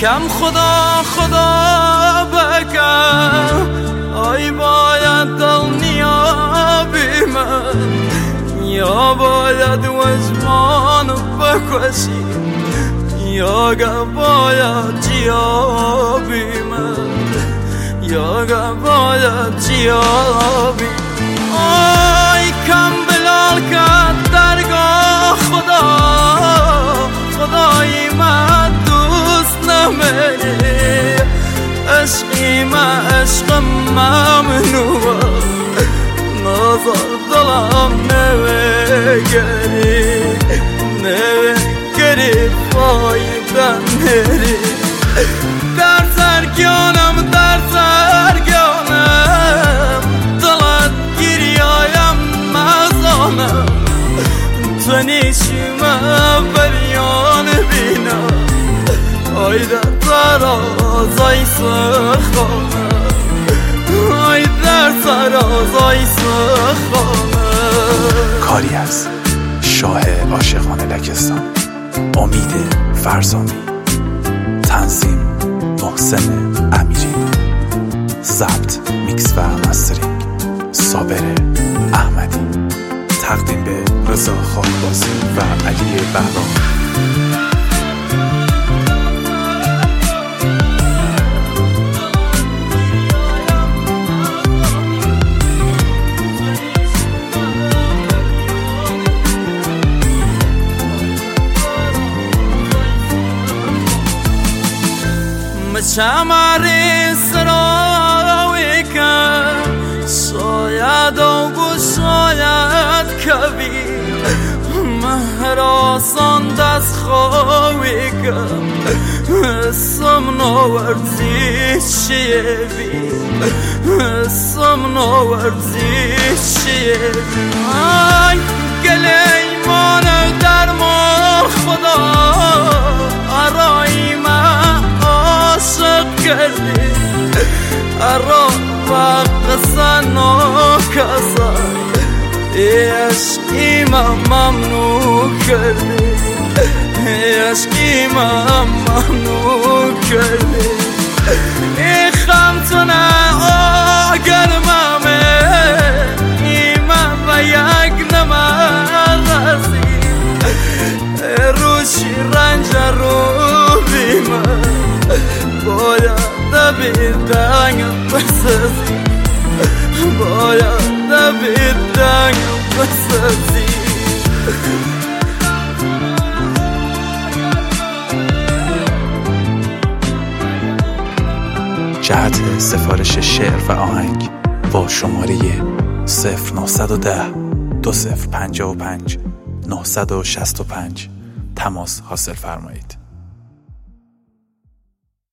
کم خدا خدا بکن آی باید دل نیابی من یا باید وزمان بکشی یا باید جیابی من یا باید جیابی آی کم بلال کد درگاه خدا خدای من دوست نمیری عشقی من عشق ممنوع نظر دلم نوگری فایده نری در سرگانم دلت گریایم مزانم تو نیشیمه بریان بینم آیده درازای سخانم آی در سرازای سخانم. کاری از شاه عاشقان لکستان امید فرزامی، تنظیم محسن امیری، ضبط میکس و مسترینگ صابر احمدی، تقدیم به رضا خاکبازی و علی بهرام. شماری سراوی کن شاید و شاید کبیر مهراسان دست خواهی کن اسم نورزی شیوی اسم نورزی شیوی آی گلیمان درمان خدا آرای من عاشق کردی ارا و قصه ناکسای عشقی من ممنوع کردی عشقی من ممنوع کردی ای خمتونه آگرممه ایمن و یک نمرزی روشی رنج رو بیمه باید بیدنگم بسازی باید بیدنگم بسازی. جهت سفارش شعر و آهنگ با شماره 0910 2055 965 تماس حاصل فرمایید.